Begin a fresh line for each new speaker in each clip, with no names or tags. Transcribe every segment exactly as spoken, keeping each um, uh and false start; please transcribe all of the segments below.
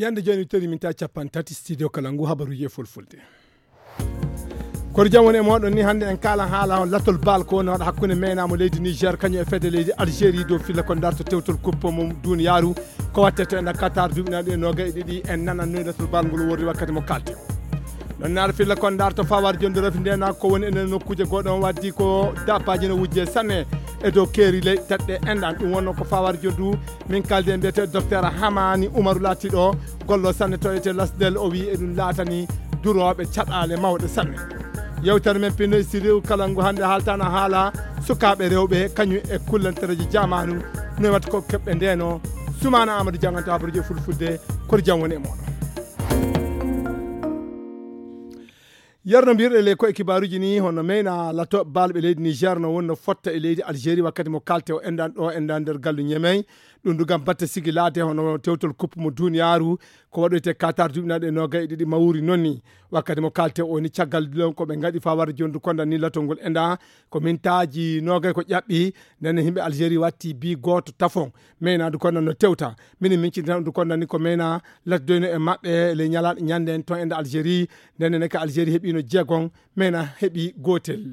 yande joni tori min ta capan tati studio kalangu habaruji fulfulde kono jam woni e moɗon ni hande en kala haala on latol bal ko no hakkunde menamo leydi Niger kañum e fedde leydi Algérie do filla ko darto tewtol coupe mum duniyaru ko wattete en Qatar dubinaɗo e noga e ɗiɗi en nanan no latol bal ngol worri wakkati mo kalte non nar filla ko darto fawar jonde rafi ndena ko woni enen nokkuje goɗon waddi ko dapaji no wujje sanne e dow keeri ley tedde endan ɗum wonno ko fawar jondu min kalde mbiyete docteur Hamani Oumarou lati ɗo gollo sanne to ete lasdel o wi e ɗum laatani duroɓe caɗale mawɗe sanne yewtere men pinno studio kalangu hande haltana haala sukaɓe rewɓe kañum e kullantereji jamanu no wat ko keɓɓe ndeno Soumana Amadou Dianganta habaruji fulfulde koto jam woni e moɗon yarno mbirɗe le ko e kibaruji ni hono meyna lato balɓe leydi Niger no wonno fotta e leydi Algérie wakkati mo kalte o endan ɗo endan nder gallu ñemey ɗum du gam batte sigi laade hono tewtol coupe mo duniyaru ko waɗoyte Qatar dubinaɗe noga e ɗiɗi mawuri nonni wakkati mo kalte o ni caggal ɗon koɓe gaɗi fawar jondu konda ni latol ngol enda ko mintaji noga ko ƴaɓɓi nden himɓe Algérie watti bi goto tafon meyna du konda no tewta mini mincintan du konda ni ko meyna latdoyno e mabɓe le ñalaɗe ñanden ton enda Algérie nden ne ka Algérie heeɓi no jeegon meyna heeɓi gotel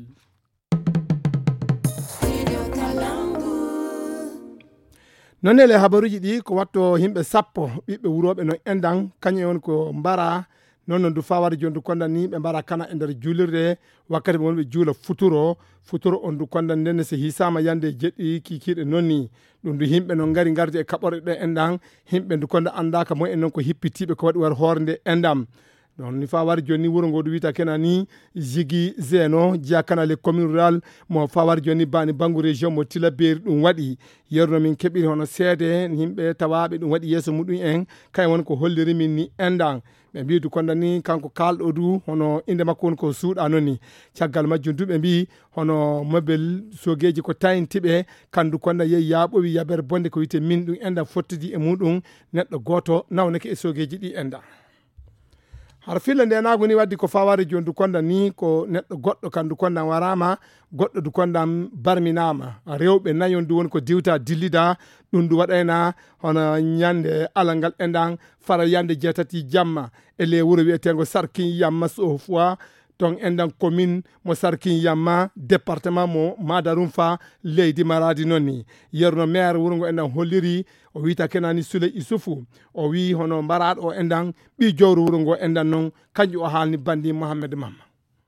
non ele habaruji ɗi ko watto himɓe sappo ɓiɓɓe wuroɓe no endan kañum on ko mbara non non du fawade jondu kondan ni ɓe mbara kana e nder juulirde wakkati ɓe wonɓe juula futuro futuro on du kondan ndenne so hisama yande jeɗɗi kikiɗe nonni ɗum du himɓe no gari gardi e kaɓorɗe ɗe endan himɓe du konda andaka mo en noon ko hippitiɓe ko waɗi war hoorde endam don ni fawar joni wuro ngo du wita kenani jigi zeno jiya kanale commune rural mo fawar joni bani bangu région mo Tillabéri ɗum waɗi yerno min keɓiri hono seede himɓe tawaɓe ɗum waɗi yeeso muɗum en kay won ko holliri min ni endan ɓe mbi du konda ni kanko kalɗo du hono inde makko woni ko suuɗa noon ni caggal majjum du ɓe mbi hono mobile sogeji ko tayintiɓe kandu konda yeyi yaɓowi yaɓere bonde ko wite min ɗum enda fottidi e muɗum neɗɗo goto nawnake e sogeji ɗi enda har filla ndenago ni waddi ko faware jondu konda ni ko neɗɗo goɗɗo kandu kondan warama goɗɗo du kondan barminama rewɓe nayon du woni ko diwta dillida ɗum du waɗayna hono ñande alangal endan fara yande jeetati jamma e le wuro wiyetengo Sarkin Yamma so fois ton endan commune mo Sarkin Yamma département mo Madarum fa leydi Maradi nonni yerno maire wuro ngo endan holliri o wita kenani Souley Issoufou o wi hono mbaraɗo o endan ɓi jowru wuro ngo endan noon kanƴu o haalni bandi Mohamed Mamma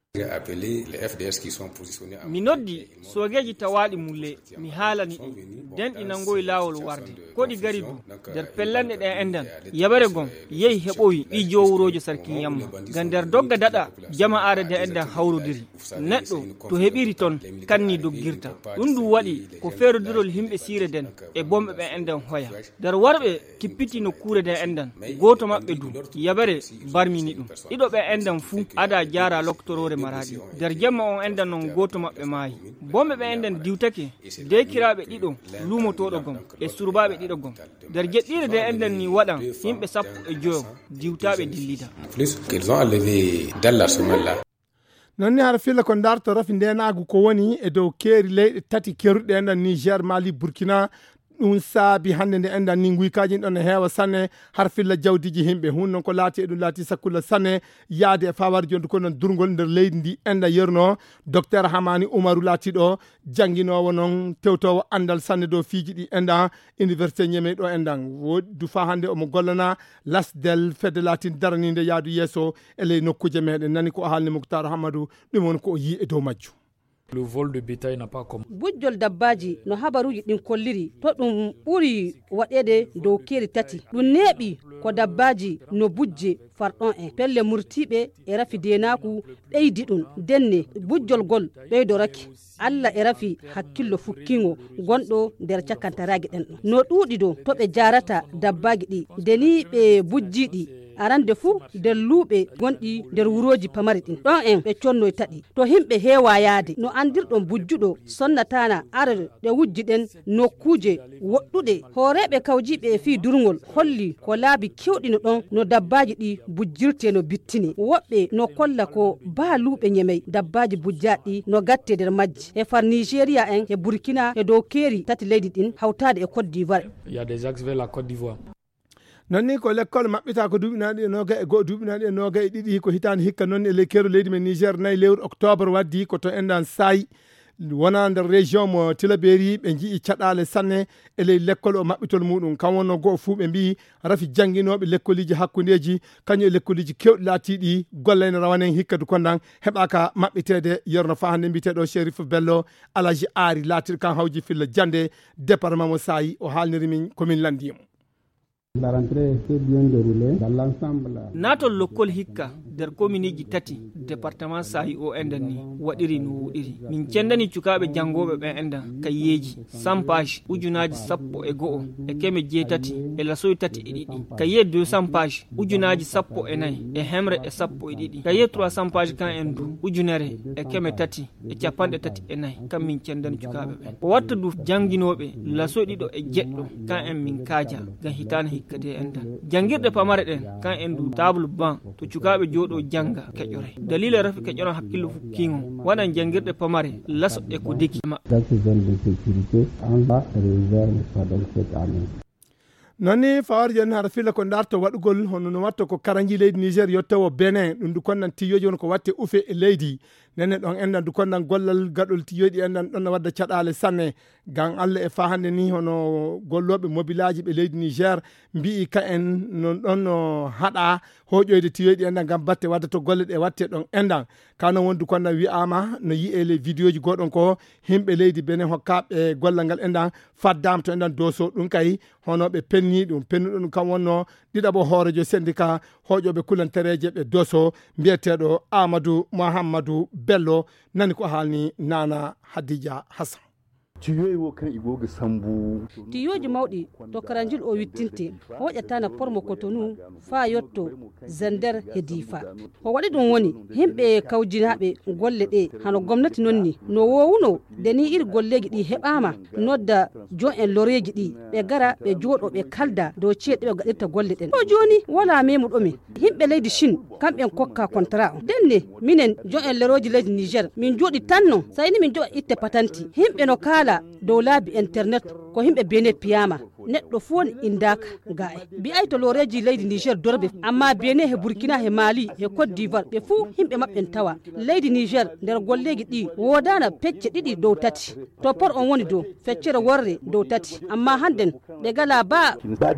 mi noddi sogeji tawaɗi mulle mi haalani ɗi nden ɗi nangoyi lawol warde ko ɗi gari du nder pellanɗe ɗe endan yaɓere gon yehi heɓoyi ɓi jowurojo Sarkin Yamma ngam nder dogga daɗa jama'are nde endan hawrodiri neɗɗo to heɓiri toon kanni doggirta ɗum ɗum waɗi ko feerodirol himɓe siire nden e bomɓe ɓe endan hoya nder warɓe kippiti nokkure nde endan goto maɓɓe du yaɓere barmini ɗum ɗiɗo ɓe endan fuu ada jara loktorore Maradi nder jemma on endan non goto maɓɓe maayi bomɓe ɓe endan diwtake dekiraɓe ɗiɗo lumotoɗo gom e surbaɓe ɗiɗo gom nder jeɗɗire nde endan ni waɗan yimɓe sappo e joyo diwtaɓe dillida
non ni har filla ko darto rafi ndenagu ko woni e dow keeri leyɗe tati keruɗe endan Niger Mali Burkina ɗum saabi hande nde endan ni guykaji ɗon ne heewa sanne har filla jawdiji himɓe hun noon ko laati e ɗum laati sakkulla sanne yaade e fawar jondu ko noon durgol nder leydi ndi enda yerno docteur Hamani Oumarou laatiɗo jangguinowo noon tewtowo andal sanne dow fiiji ɗi enda université ñemey ɗo endan wodu fa hande omo gollana lasdel fedde latin daranide yaadu yesso e ley nokkuje meɗen nani ko o haalni Moukhtar Hamadou ɗum woni ko o yi e dow majju
Le vol de bétail n'a pas comme
bujjol dabbaji no habaruji ɗin kolliri to ɗum ɓuri waɗede dow keeri tati ɗum neeɓi ko dabbaji no bujje farɗon en pelle murtiɓe e rafi denaku ɓeydi ɗum denne bujjol gol ɓeydorake Allah e rafi hakkillo fukkingo gonɗo nder cakantaraji ɗen ɗo no ɗuuɗi do to ɓe jarata dabbaji ɗi deni ɓe bujjiɗi arande fuu nder luuɓe gonɗi nder wuroji pamari ɗin ɗon en ɓe connoy taɗi to himɓe heewa yaade no andirɗon bujjuɗo sonnatana ara ɗe wujji ɗen nokkuje woɗɗuɗe hooreɓe kawjiɓe e fii durgol holli ko laabi kewɗino ɗon no dabbaji ɗi bujjirte no bittini woɓɓe no kolla ko baa luuɓe ñemey dabbaji bujjaɗi no gatte nder majji e far Nigéria en e Burkina e dow keeri tati leydi ɗin hawtade e Côte d'Ivoire.
Il y a des axes vers la Côte d'Ivoire.
nonni ko l'école maɓɓita ko duɓinaɗi e noga e goho duɓinaɗi e noga e ɗiɗi ko hitande hikka noon e lekkero leydi men Niger nayi lewru octobre waddi ko to endan sayi wona nder région mo Tilaberi ɓe jii caɗale sanne e ley l'école o maɓɓitol muɗum kam wonno goho fuu ɓe mbi rafi jangguinoɓe l'écoleji hakkudeji kañum e l'écoleji kewɗi laatiɗi golle ne rawane hikka du kondan heɓaka maɓɓitede yerno fa hande mbiteɗo Chérif Bello Alaji Ari laatiɗo kan hawji filla jande département mo Sayi o haalniri min komin landimo.
La rentrée s'est bien déroulée dans l'ensemble.
Natol lokkol hikka der commune tati département Sahi o endan ni wadiri no wudiri min cendani cukaɓe jangoɓe ɓe endan kayeji cent page ujunaji sappo e go'o e keme jeetati e lasoy tati e ɗiɗi kaye deux cents page ujunaji sappo e nayyi e hemre e sappo e ɗiɗi kaye trois cents page kan en du ujunere e keme tati e capanɗe tati e nayyi kam min cendani cukaɓe ɓe o watta du jangguinoɓe lasoy ɗiɗo e jeɗɗo kan en min kaaja gam hitane kadi enda jangirde pamare den kan en du table banc to cukaɓe joɗo janga keƴore dalila rafi keƴoron hakkillo fukkingo waɗan jangirde pamare laso e ko deki ma
nonni fawar jen har fila ko darto waɗugol hono no watta ko karanji leydi Niger yottawo Benin ɗum du konnan tiyoji won ko watte ufe e leydi nene ɗon endan du konnan gollal gaɗol tiyoji endan ɗon wadda caɗale sanne gan Allah e fa hande ni hono golloɓe mobilaji ɓe leydi Niger mbi'i ka en non ɗon no haɗa hoƴoyde tiyoji endan gam batte wadda to golle ɗe watte ɗon endan kano wondu konnan wi'ama no yi'e le vidéo ji goɗon ko himɓe leydi Benin hokkaɓe gollal ngal endan faddama to endan doso ɗum kay hono ɓe penni ɗum pennuɗum kam wonno ɗiɗaɓo hoorejo syndicat hoƴoɓe kulantereje ɓe doso mbiyeteɗo Amadou Mouhamadou Bello nani ko haalni Nana Hadija Hassan.
tiyoyi wo kan igoga sambu
tiyoji mawɗi to karanjil o wittinte hoƴatana pormo kotonu fa yotto zender he difa ko waɗi ɗum woni himɓe kawjinaɓe golle ɗe hano gomnati nonni no wowuno deni iri golleji ɗi heɓama nodda jo en loreji ɗi ɓe gara ɓe jooɗo ɓe kalda dow ceeɗe ɓe gaɗirta golle ɗen o joni wala memuɗomi himɓe leydi Chine kamɓen kokka contrat o denne minen jo en leroji leydi Niger min jooɗi tanno sayni min joɓa itte patanti himɓe no kala dow laabi internet ko himɓe Benin piyama neɗɗo fu woni indaka ga e mbiyay to loreji leydi Niger dorɓe amma Benin he Burkina he Mali he Côte d'Ivoire ɓe fuu himɓe maɓɓen tawa leydi Niger nder golleji ɗi wodana pecce ɗiɗi dow tati to por on woni dow feccere worre dow tati amma hannden ɓe gala ba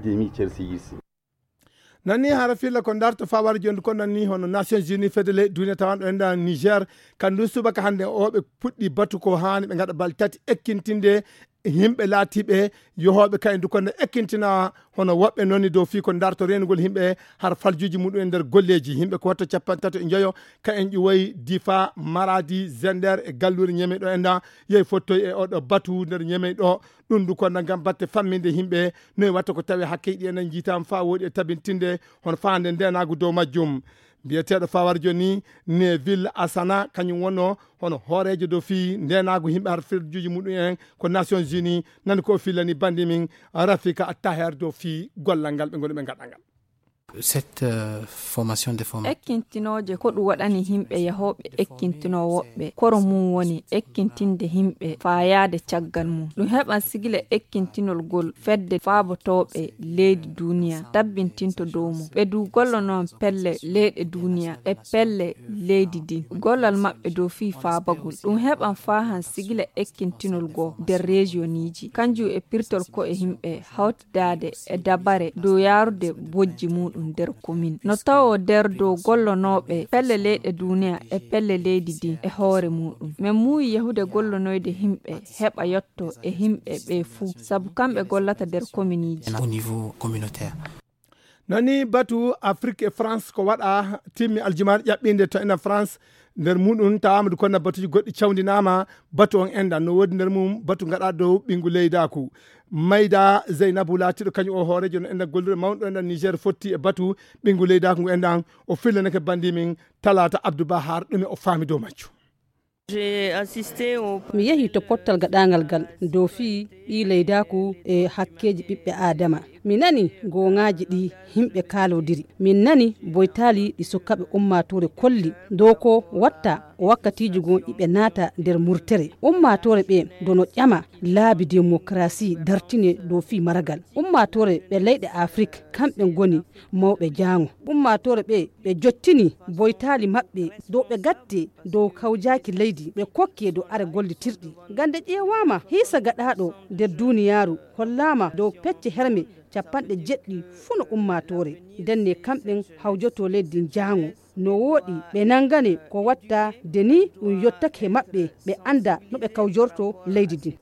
nanni hara filla ko darto fawar jondu ko nanni hono Nations Unies fedele duniya tawanɗo enda Niger kandu subaka hande o ɓe puɗɗi batu ko hani ɓe gaɗa bal tati ekkintinde himɓe laatiɓe yohoɓe kayen du konne ekkintina hono woɓɓe nonni dow fi ko darto renugol himɓe har faljuji muɗum e nder golleji himɓe ko watta capan tato e joyo ka en ƴuwoyi Difa Maradi Zender e gallure ñeme ɗo enda yeyi fottoy e oɗo batu nder ñeme ɗo ɗum du konno gam batte famminde himɓe noyi watta ko tawi hakkeyɗi enen jiitama fa woɗi e tabintinde hono fande ndenago dow majjum biyeteɗo fawar joni ne ville Asana kañum wonno hono hoorejo dow fi ndenago himɓe har firjuji muɗum en ko Nations Unies nani ko fillani bandi min Rafika Taher dow fi gollal ngal ɓe goni ɓe gaɗa ngal.
cette uh, formation de formation
ekkintinoje ko ɗum waɗani himɓe yahoɓe ekkintino woɓɓe koro mum woni ekkintinde himɓe fayade caggal mum ɗum heɓan sigila ekkintinol gol fedde faabotoɓe leydi duniya tabbintinto dow mum ɓe du gollo noon pelle leyɗe duniya e pelle leydi din gollal maɓɓe dow fi faabagol ɗum heɓan fahan sigila ekkintinol goo nder regioniji kanjum e pirtol ko e himɓe hawtidade e dabare dow yarude bojji muɗum nder commune no tawo nder dow gollonoɓe pelle leyɗe duniya e pelle leydi din e hoore muɗum min muuyi yahude gollonoyde himɓe heɓa yotto e himɓe ɓe fuu saabu kamɓe gollata nder commune ji
au niveau communautaire.
nani batu Afrique e France ko waɗa timmi aljumaɗo ƴaɓɓinde to ena France nder muɗum tawama du konna batuji goɗɗi cawdinama batu on enda no wodi nder mum batu gaɗa dow ɓingu leydaku Mayda Zeynabou laatiɗo kañum o hoorejo no enɗan gollude mawɗo enɗan Niger fotti e batu ɓingu leydaku ngu enɗan o fillanake bandi min Talata Abdou Bahar ɗume o faami dow majju.
mi yehi to pottal gaɗagal gal dow fi ɓi leydaku e hakkeji ɓiɓɓe adama mi nani gongaji ɗi himɓe kalodiri min nani boytali ɗi sukkaɓe ummatore kolli dow ko watta wakkatiji gon iɓe naata nder murtere ummatore ɓe dono ƴama laabi démocratie dartine dow fi maragal ummatore ɓe leyɗe afrique kamɓe goni mawɓe jaango ummatore ɓe ɓe jottini boytali maɓɓe dow ɓe gatte dow kawjaki leydi ɓe kokke dow are gollitirɗi gande ƴewama hiisa gaɗaɗo nder duniyaru hollama dow pecce herme capanɗe jeɗɗi funo ummatore denne kamɓen hawjoto leydi jaango no woɗi ɓe nangane ko watta deni ɗum yottake maɓɓe ɓe anda no ɓe kawjorto leydi din.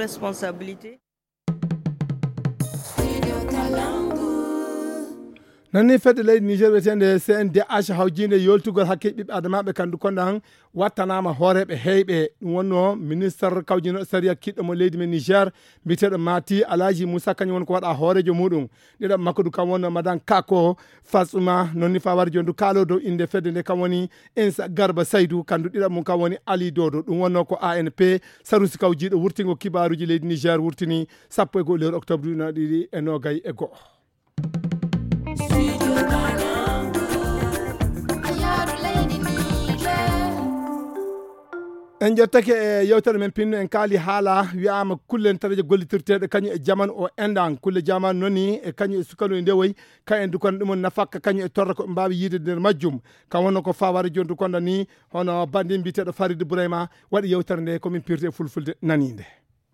nani fedde leydi niger wiyetende C N D H hawjinde yoltugol hakke ɓiɓɓe adamaɓe kandu konɗan wattanama hooreɓe heyɓe ɗum wonno ministre kawjino saria kiɗɗo mo leydi men niger mbiteɗo mati alaji moussa kañum woni ko waɗa hoorejo muɗum ɗiɗo makko du kam wonno madame kako fasuma nonni fa wari jondu kaalo dow inde fedde nde kam woni insa garba saydou kandu ɗiɗo mum kam woni ali dodo ɗum wonno ko A N P sarusi kawjiɗo wurtingo kibaruji leydi niger wurtini sappo e goho lewru octobre ɗuna ɗiɗi e nogay e goho. en jottake e yewtere men pinno en kaali haala wiyama kulle tareje gollitirteɗe kañum e jamanu o endan kulle jamanu noni e kañum e sukano e ndewoy ka en dukon ɗumon nafakka kañum e torra ko ɓe mbawi yiide nder majjum kam wonno ko faware jontu konda ni hono bandi mbiteɗo Farid Bourayma waɗi yewtere nde komin pirte fulfulde nanide.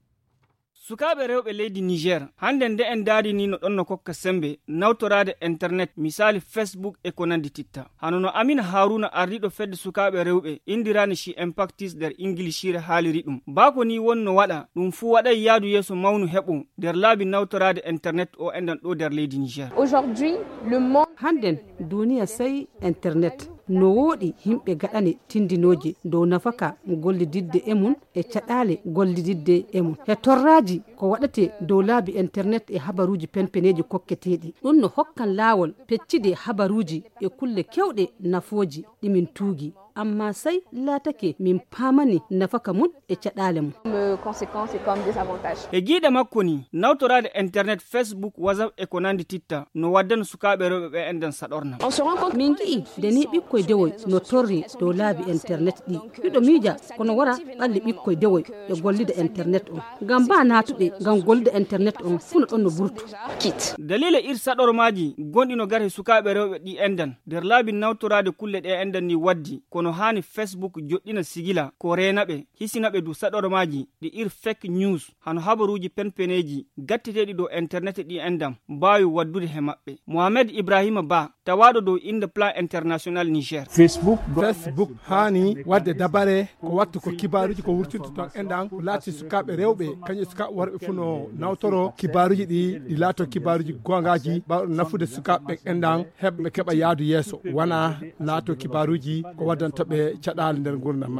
sukaɓe rewɓe leydi niger hande nde en daari ni no ɗon no kokka sembe nawtorade internet misali facebook e ko nandi titta hano no amina haruna ardiɗo fedde sukaɓe rewɓe indirani she impactis nder ingilishire haaliri ɗum bako ni wonno waɗa ɗum fuu waɗay yaadu yeeso mawnu heɓu nder laabi nawtorade internet o endan ɗo nder leydi niger.
Aujourd'hui le monde handen duniya sey internet no woɗi himɓe gaɗane tindinoje dow nafaka gollididde e mum e caɗale gollididde e mum e torraji ko waɗate dow laabi internet e habaruji penpeneji kokketeɗi ɗum no hokkan laawol peccide habaruji e kulle kewɗe nafoji ɗimin tuugi amma sai laatake min paamani nafaka mum e caɗale mum.
Conséquences et comme des avantages.
e giiɗe makko ni nawtorade internet facebook whatsapp e ko nandi titta no waddano sukaɓe rewɓe ɓe enden saɗorna
min gi'i deni ɓikkoye dewoy no torri dow laabi internet ɗi ɓiɗo miija kono wara ɓalli ɓikkoye dewoy e gollida internet on ngam mba natuɓe ngam gollida internet on funo ɗon no burtu
dalila ir saɗormaji gonɗi no gari sukaɓe rewɓe ɗi endan nder laabi nawtorade kulle ɗe endan ni waddi kono hani facebook joɗɗina sigila ko renaɓe hisinaɓe du saɗormaji ɗi ir fake news hano habaruji penpeneji gatteteɗi dow internet ɗi endam mbawi waddude he maɓɓe. Mohamed Ibrahima Ba tawaɗo dow inde plan international niger.
facebook facebook hani wadde dabare ko wattu ko kibaruji ko wurtinto ton endan ko laati sukaɓe rewɓe kañum sukaɓe worɓe fu no nawtoro kibaruji ɗi ɗi laato kibaruji gongaji mbawɗo nafude sukaɓe endan heɓɓe keɓa yaadu yeeso wona laato kibaruji ko waddantoɓe caɗale nder gurdam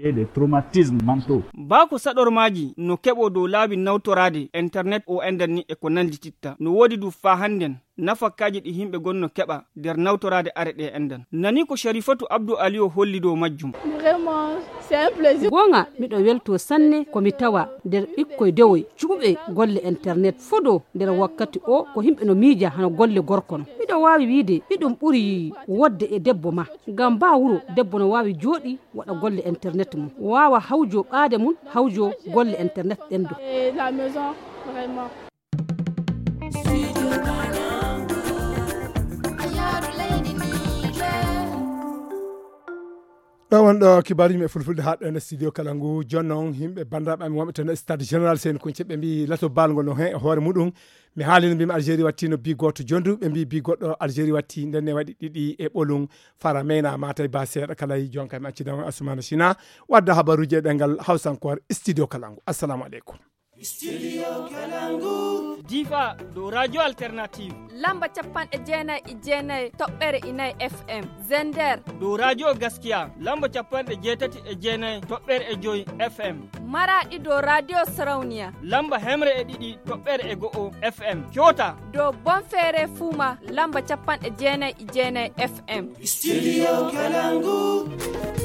maɓɓe.
bako saɗormaji no keɓo dow laabi nawtorade internet o endan ni e ko nandi titta no wodi du fa handen nafakkaji ɗi himɓe gonno keɓa nder nawtorade are ɗe endan nani ko Sharifatu Abdou Aliou holli dow majjum.
gonga miɗo welto sanne komi tawa nder ɓikkoye dewoy cuɓe golle internet fodo nder wakkati o ko himɓe no miija hano golle gorko no miɗo wawi wiide ɗiɗum ɓuuri wodde e debbo ma ngam ba wuro debbo no wawi jooɗi waɗa golle internet mum wawa hawjo ɓaade mum hawjo golle internet ɗendu.
ɗo wonɗo kibaruji me fulfulde ha ɗo e studio kala ngu jonnon yimɓe bandirɓe ami wonɓe to no stade général sen koñce ɓe mbi lato balngol no hen e hoore muɗum mi haalino mbimi Algérie watti no bi goto jondu ɓe mbi bi goɗɗo Algérie watti ndenne waɗi ɗiɗi e ɓolum fara meyna matay ba seeɗa kala jonka mi accidama Assoumana Sina wadda habaruji e ɗengal hawsankore studio kala ngu assalamu aleykum.
Studio Kalangu. Diva do radio alternative.
Lamba capan e jena e jena toɓɓere inayi F M. Zender
do radio gaskiya. Lamba capan e jetati e jena toɓɓere e joyi F M.
Maradi do radio Sarauniya.
Lamba hemre e ɗiɗi toɓɓere e go'o F M. Kyota
do Bonfere Fuma. Lamba capan e jena e jena F M.
Studio Kalangu.